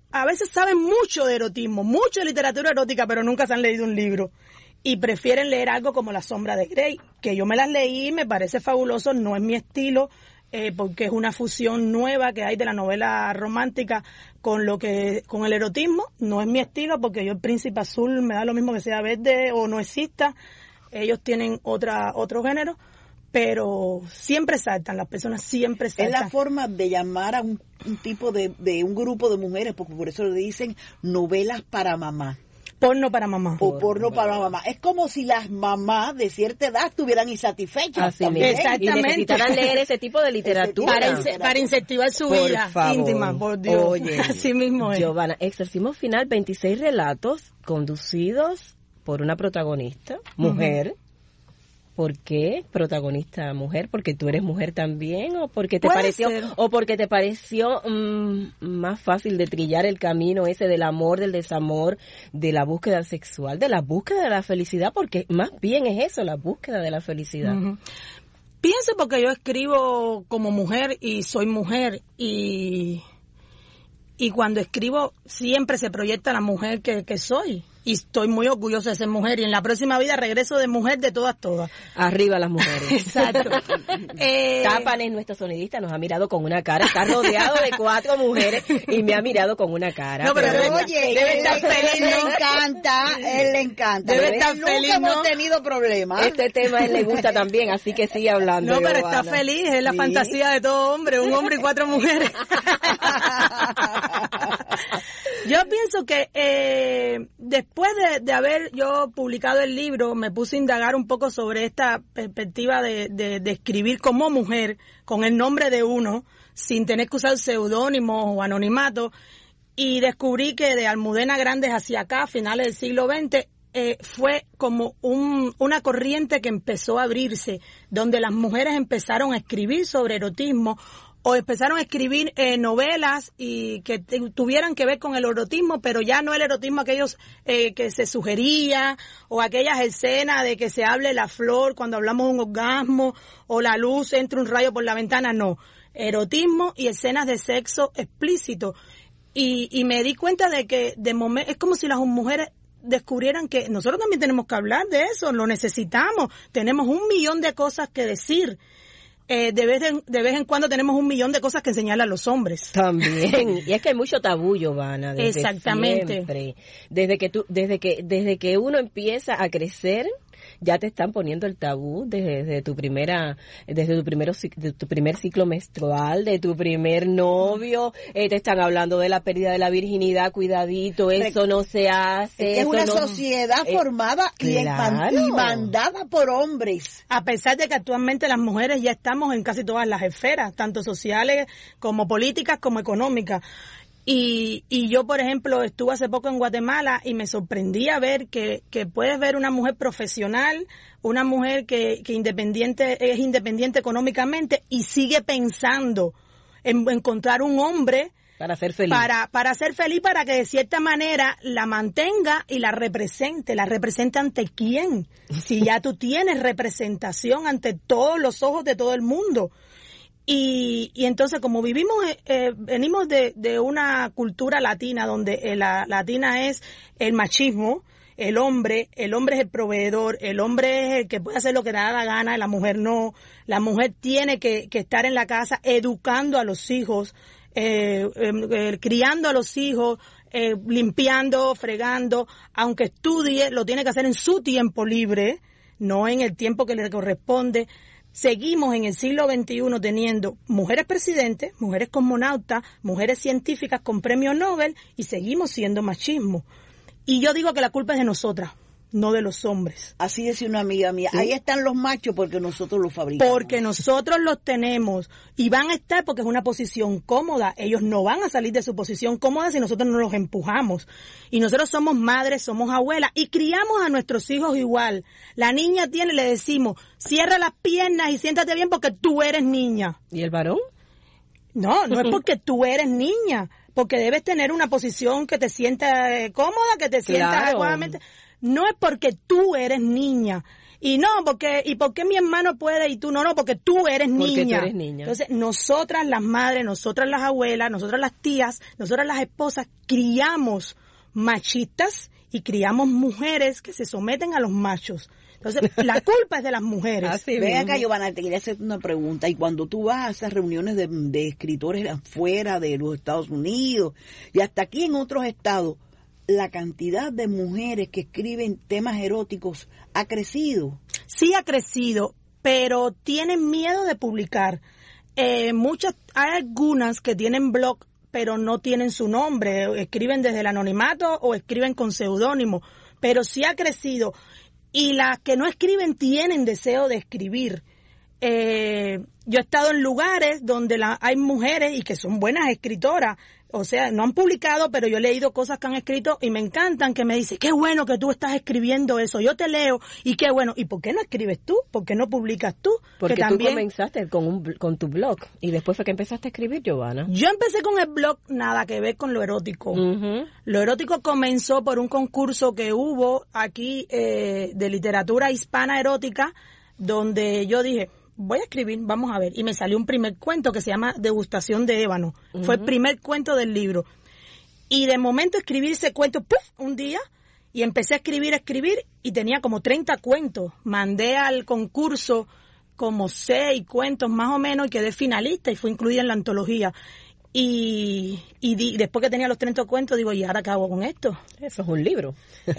a veces saben mucho de erotismo, mucho de literatura erótica, pero nunca se han leído un libro. Y prefieren leer algo como La sombra de Grey, que yo me las leí, me parece fabuloso, no es mi estilo, porque es una fusión nueva que hay de la novela romántica con el erotismo. No es mi estilo, porque yo El Príncipe Azul me da lo mismo que sea verde o no exista. Ellos tienen otro género, pero siempre saltan, las personas siempre saltan. Es la forma de llamar a un tipo de un grupo de mujeres, porque por eso le dicen novelas para mamá. Porno para mamá. O porno para mamá. Es como si las mamás de cierta edad estuvieran insatisfechas. Así mismo. Exactamente. Y necesitaran leer ese tipo de literatura. Para incentivar su vida íntima, por Dios. Oye, así mismo es. Giovanna, Exorcismo Final, 26 relatos conducidos por una protagonista, mujer. ¿Por qué protagonista mujer? ¿Porque tú eres mujer también? ¿O porque te pareció más fácil de trillar el camino ese del amor, del desamor, de la búsqueda sexual, de la búsqueda de la felicidad? Porque más bien es eso, la búsqueda de la felicidad. Pienso porque yo escribo como mujer y soy mujer, y cuando escribo siempre se proyecta la mujer que soy. Y estoy muy orgullosa de ser mujer, y en la próxima vida regreso de mujer de todas. Arriba las mujeres. Exacto. Tápanes, nuestro sonidista, nos ha mirado con una cara, está rodeado de 4 mujeres y me ha mirado con una cara. No, pero oye, debe estar feliz, él le encanta. Debe estar feliz, nunca hemos tenido problemas. Este tema a él le gusta también, así que sigue hablando. No, pero está feliz, es la fantasía de todo hombre, un hombre y 4 mujeres. Yo pienso que después de haber yo publicado el libro, me puse a indagar un poco sobre esta perspectiva de escribir como mujer, con el nombre de uno, sin tener que usar seudónimos o anonimato, y descubrí que de Almudena Grandes hacia acá, a finales del siglo XX, fue como una corriente que empezó a abrirse, donde las mujeres empezaron a escribir sobre erotismo, o empezaron a escribir novelas y que tuvieran que ver con el erotismo, pero ya no el erotismo aquellos que se sugería, o aquellas escenas de que se hable la flor cuando hablamos de un orgasmo, o la luz entra un rayo por la ventana. No, erotismo y escenas de sexo explícito. Y me di cuenta de que de momento es como si las mujeres descubrieran que nosotros también tenemos que hablar de eso, lo necesitamos, tenemos 1.000.000 de cosas que decir. De vez en cuando tenemos 1.000.000 de cosas que enseñarle a los hombres. También. Y es que hay mucho tabú, Giovanna, desde exactamente. Siempre. Desde que uno empieza a crecer, ya te están poniendo el tabú desde tu primer ciclo menstrual, de tu primer novio, te están hablando de la pérdida de la virginidad, cuidadito, eso no se hace. Es una sociedad formada y mandada por hombres. A pesar de que actualmente las mujeres ya estamos en casi todas las esferas, tanto sociales como políticas como económicas. Y yo, por ejemplo, estuve hace poco en Guatemala y me sorprendí a ver que puedes ver una mujer profesional, una mujer que es independiente económicamente y sigue pensando en encontrar un hombre para ser feliz. Para ser feliz, para que de cierta manera la mantenga y la represente. ¿La represente ante quién? Si ya tú tienes representación ante todos los ojos de todo el mundo. Y entonces, como venimos de una cultura latina donde la latina es el machismo, el hombre es el proveedor, el hombre es el que puede hacer lo que le da la gana, la mujer no. La mujer tiene que estar en la casa educando a los hijos, criando a los hijos, limpiando, fregando, aunque estudie, lo tiene que hacer en su tiempo libre, no en el tiempo que le corresponde. Seguimos en el siglo XXI teniendo mujeres presidentes, mujeres cosmonautas, mujeres científicas con premio Nobel, y seguimos siendo machismo. Y yo digo que la culpa es de nosotras, no de los hombres. Así decía una amiga mía, ¿sí? Ahí están los machos porque nosotros los fabricamos. Porque nosotros los tenemos y van a estar porque es una posición cómoda. Ellos no van a salir de su posición cómoda si nosotros no los empujamos. Y nosotros somos madres, somos abuelas y criamos a nuestros hijos igual. La niña le decimos, cierra las piernas y siéntate bien porque tú eres niña. ¿Y el varón? No es porque tú eres niña, porque debes tener una posición que te sienta cómoda, que te sientas adecuadamente. No es porque tú eres niña. Y no, ¿y por qué mi hermano puede y tú no? No, porque tú eres niña. Porque tú eres niña. Entonces, nosotras las madres, nosotras las abuelas, nosotras las tías, nosotras las esposas, criamos machistas y criamos mujeres que se someten a los machos. Entonces, la culpa es de las mujeres. Ven acá, Giovanna, te quería hacer una pregunta. Y cuando tú vas a esas reuniones de escritores afuera de los Estados Unidos y hasta aquí en otros estados, la cantidad de mujeres que escriben temas eróticos ha crecido. Sí ha crecido, pero tienen miedo de publicar. Hay algunas que tienen blog, pero no tienen su nombre, escriben desde el anonimato o escriben con seudónimo, pero sí ha crecido. Y las que no escriben tienen deseo de escribir. Yo he estado en lugares donde hay mujeres y que son buenas escritoras, o sea, no han publicado, pero yo he leído cosas que han escrito y me encantan, que me dicen, qué bueno que tú estás escribiendo eso, yo te leo, y qué bueno. ¿Y por qué no escribes tú? ¿Por qué no publicas tú? Porque que tú también... comenzaste con tu blog y después fue que empezaste a escribir, Giovanna. Yo empecé con el blog, nada que ver con lo erótico. Uh-huh. Lo erótico comenzó por un concurso que hubo aquí de literatura hispana erótica, donde yo dije, voy a escribir, vamos a ver. Y me salió un primer cuento que se llama Degustación de ébano. Uh-huh. Fue el primer cuento del libro. Y de momento escribí ese cuento, ¡puf!, un día, y empecé a escribir, y tenía como 30 cuentos. Mandé al concurso como 6 cuentos más o menos, y quedé finalista, y fui incluida en la antología. Y después que tenía los 30 cuentos, digo, ¿y ahora qué hago con esto? Eso es un libro.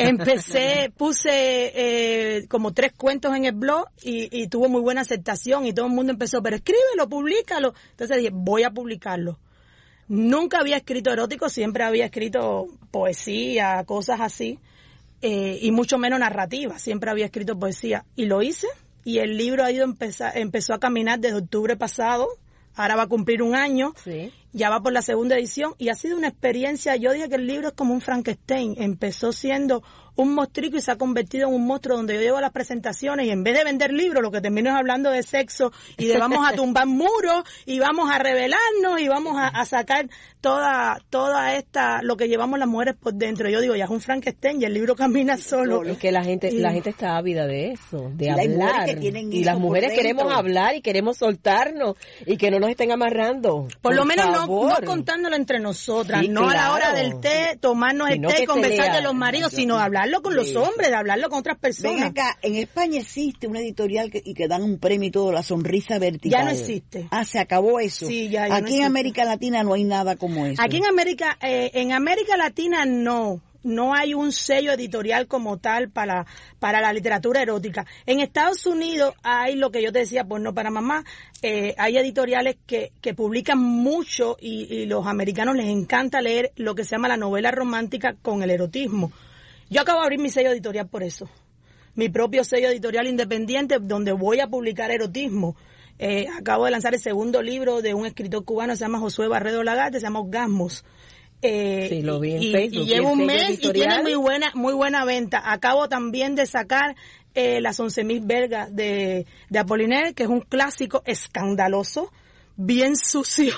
Puse como 3 cuentos en el blog y tuvo muy buena aceptación y todo el mundo empezó, pero escríbelo, públicalo. Entonces dije, voy a publicarlo. Nunca había escrito erótico, siempre había escrito poesía, cosas así, y mucho menos narrativa, siempre había escrito poesía. Y lo hice, y el libro empezó a caminar desde octubre pasado. Ahora va a cumplir 1 año, sí. Ya va por la 2ª edición y ha sido una experiencia. Yo dije que el libro es como un Frankenstein. Empezó siendo un monstruo y se ha convertido en un monstruo donde yo llevo a las presentaciones y en vez de vender libros, lo que termino es hablando de sexo y de vamos a tumbar muros y vamos a rebelarnos y vamos a sacar toda esta, lo que llevamos las mujeres por dentro. Yo digo, ya es un Frankenstein y el libro camina solo. Es que la gente está ávida de eso, de hablar. Y las mujeres queremos hablar y queremos soltarnos y que no nos estén amarrando. Por lo menos no contándolo entre nosotras, sí, no claro. A la hora del té, tomarnos el té y conversar de los maridos, sino hablarlo con los hombres, de hablarlo con otras personas. Ven acá, en España existe una editorial que dan un premio y todo, La Sonrisa Vertical. Ya no existe. Ah, se acabó eso. Sí, ya aquí en América Latina no hay nada como eso. Aquí en América Latina no hay un sello editorial como tal para la literatura erótica. En Estados Unidos hay lo que yo te decía, pues no para mamá, hay editoriales que publican mucho y los americanos les encanta leer lo que se llama la novela romántica con el erotismo. Yo acabo de abrir mi sello editorial por eso. Mi propio sello editorial independiente donde voy a publicar erotismo. Acabo de lanzar el 2º libro de un escritor cubano, se llama Josué Barredo Lagarde, se llama Orgasmos. Sí, lo vi en Facebook. Y llevo un mes editorial. Y tiene muy buena venta. Acabo también de sacar las 11.000 vergas de Apollinaire, que es un clásico escandaloso, bien sucio,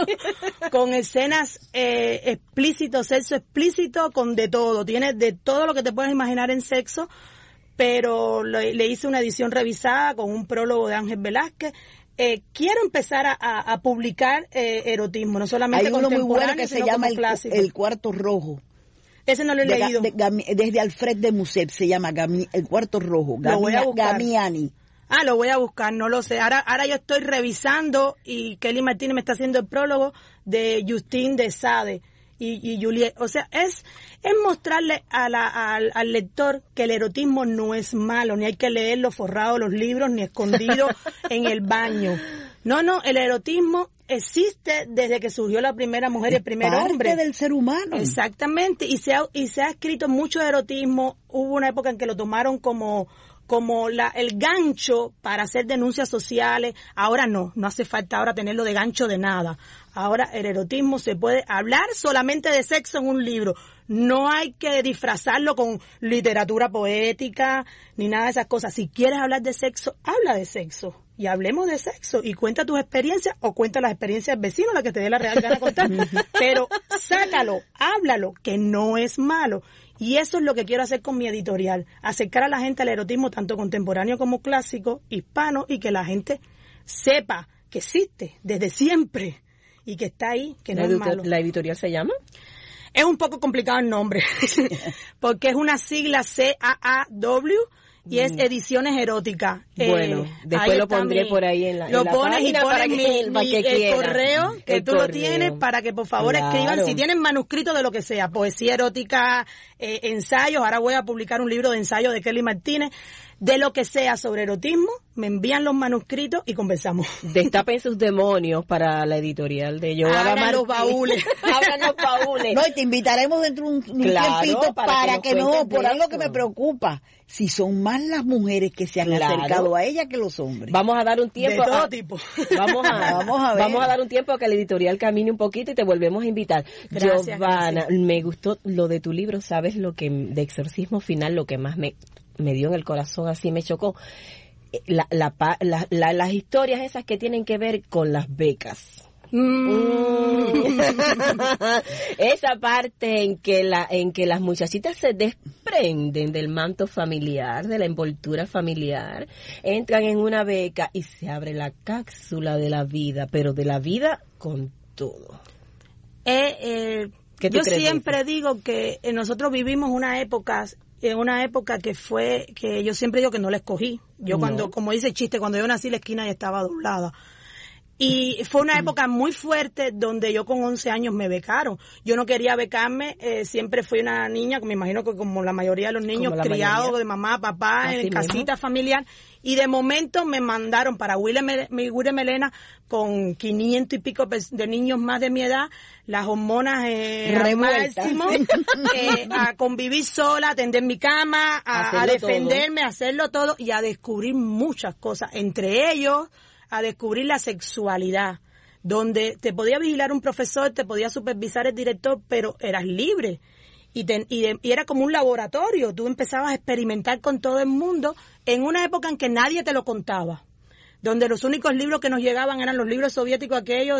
con escenas explícitas, sexo explícito, con de todo. Tiene de todo lo que te puedes imaginar en sexo, pero le hice una edición revisada con un prólogo de Ángel Velázquez. Quiero empezar a publicar erotismo, no solamente contemporáneo, muy bueno que se llama el Cuarto Rojo. Ese no lo he leído. Desde Alfred de Musset se llama El Cuarto Rojo, Gamiani. Ah, lo voy a buscar, no lo sé. Ahora yo estoy revisando y Kelly Martínez me está haciendo el prólogo de Justine de Sade y Juliet. O sea, es mostrarle al lector que el erotismo no es malo, ni hay que leerlo forrado los libros, ni escondido en el baño. No, el erotismo existe desde que surgió la primera mujer y el primer hombre. Parte del ser humano. Exactamente, y se ha escrito mucho de erotismo. Hubo una época en que lo tomaron como el gancho para hacer denuncias sociales. Ahora no hace falta ahora tenerlo de gancho de nada. Ahora el erotismo se puede hablar solamente de sexo en un libro. No hay que disfrazarlo con literatura poética ni nada de esas cosas. Si quieres hablar de sexo, habla de sexo. Y hablemos de sexo. Y cuenta tus experiencias o cuenta las experiencias del vecino, la que te dé la real gana contar. Pero sácalo, háblalo, que no es malo. Y eso es lo que quiero hacer con mi editorial. Acercar a la gente al erotismo tanto contemporáneo como clásico, hispano, y que la gente sepa que existe desde siempre y que está ahí, que no es malo. ¿La editorial se llama? Es un poco complicado el nombre, porque es una sigla CAAW y es Ediciones Eróticas. Bueno, después lo pondré por ahí en la Lo pones y pones el correo que tú lo tienes para que por favor escriban, si tienen manuscrito de lo que sea, poesía erótica, ensayos. Ahora voy a publicar un libro de ensayos de Kelly Martínez, de lo que sea sobre erotismo, me envían los manuscritos y conversamos. Destapen sus demonios para la editorial de Giovanna Martí. Abran los baúles. Abran los baúles. No, y te invitaremos dentro de un tiempito para que no, por algo que me preocupa, si son más las mujeres que se han acercado a ella que los hombres. Vamos a dar un tiempo. De todo tipo. Vamos a dar un tiempo a que la editorial camine un poquito y te volvemos a invitar. Gracias, Giovanna, me gustó lo de tu libro, ¿sabes? Lo que de Exorcismo Final, lo que más me dio en el corazón, así me chocó. Las historias esas que tienen que ver con las becas. Esa parte en que las muchachitas se desprenden del manto familiar, de la envoltura familiar, entran en una beca y se abre la cápsula de la vida, pero de la vida con todo. Yo siempre digo que nosotros vivimos una época que yo siempre digo que no la escogí. Yo cuando, como dice el chiste, cuando yo nací la esquina ya estaba doblada. Y fue una época muy fuerte donde yo con 11 años me becaron. Yo no quería becarme, siempre fui una niña, me imagino que como la mayoría de los niños, criados de mamá, papá, en casita familiar. Y de momento me mandaron para William Elena con 500 y pico de niños más de mi edad, las hormonas al máximo, a convivir sola, a tender mi cama, a defenderme, a hacerlo todo y a descubrir muchas cosas, entre ellos a descubrir la sexualidad, donde te podía vigilar un profesor, te podía supervisar el director, pero eras libre. Y era como un laboratorio, tú empezabas a experimentar con todo el mundo en una época en que nadie te lo contaba, donde los únicos libros que nos llegaban eran los libros soviéticos, aquellos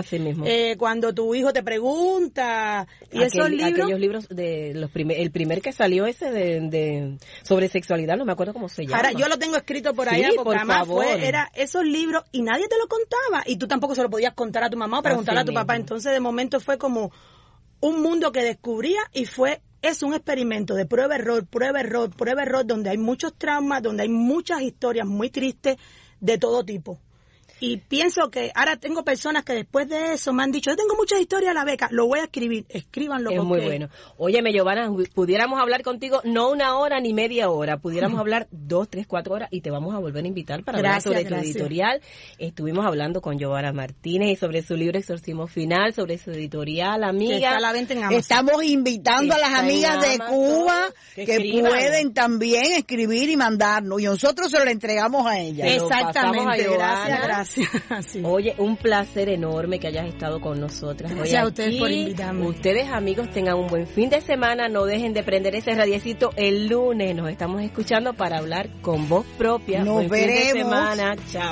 de cuando tu hijo te pregunta, y esos libros, aquellos libros de el primer que salió ese de sobre sexualidad, no me acuerdo cómo se llama. Ahora yo lo tengo escrito por ahí, porque además era esos libros y nadie te lo contaba y tú tampoco se lo podías contar a tu mamá o preguntarle a tu papá. Entonces de momento fue como un mundo que descubría y es un experimento de prueba error, donde hay muchos traumas, donde hay muchas historias muy tristes de todo tipo. Y pienso que ahora tengo personas que después de eso me han dicho, yo tengo muchas historias a la beca, lo voy a escribir, escríbanlo. Es muy bueno. Óyeme, Giovanna, pudiéramos hablar contigo no una hora ni media hora, pudiéramos hablar 2, 3, 4 horas y te vamos a volver a invitar para hablar sobre tu editorial. Estuvimos hablando con Giovanna Martínez y sobre su libro Exorcismo Final, sobre su editorial, amiga. Que está a la venta en Amazon. Estamos invitando a las amigas de Cuba que pueden también escribir y mandarnos y nosotros se lo entregamos a ellas. Exactamente, gracias. Sí. Oye, un placer enorme que hayas estado con nosotras. Gracias a ustedes por invitarme. Ustedes, amigos, tengan un buen fin de semana. No dejen de prender ese radiecito el lunes. Nos estamos escuchando para hablar con voz propia. Nos veremos. Buen fin de semana. Chao.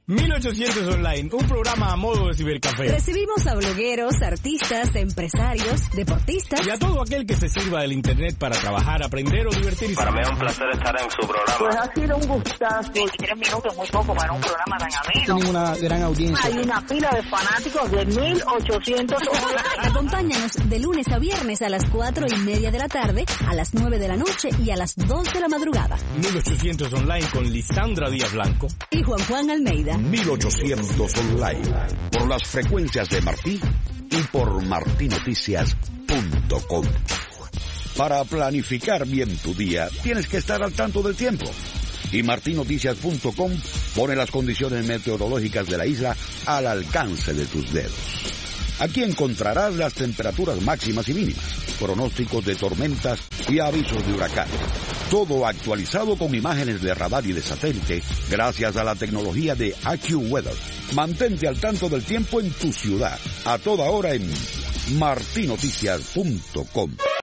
1800 Online, un programa a modo de cibercafé. Recibimos a blogueros, artistas, empresarios, deportistas y a todo aquel que se sirva del internet para trabajar, aprender o divertirse. Para mí es un placer estar en su programa. Pues ha sido un gustazo. 23 minutos, muy poco para un programa tan ameno. Tienen una gran audiencia. Hay una fila de fanáticos de 1800 Online. Acompáñanos de lunes a viernes a las 4:30 de la tarde, a las 9 de la noche y a las 2 de la madrugada. 1800 Online con Lisandra Díaz Blanco y Juan Almeida. 1800 Online, por las frecuencias de Martí y por martinoticias.com. Para planificar bien tu día, tienes que estar al tanto del tiempo. Y martinoticias.com pone las condiciones meteorológicas de la isla al alcance de tus dedos. Aquí encontrarás las temperaturas máximas y mínimas, pronósticos de tormentas y avisos de huracanes. Todo actualizado con imágenes de radar y de satélite gracias a la tecnología de AccuWeather. Mantente al tanto del tiempo en tu ciudad, a toda hora en martinoticias.com.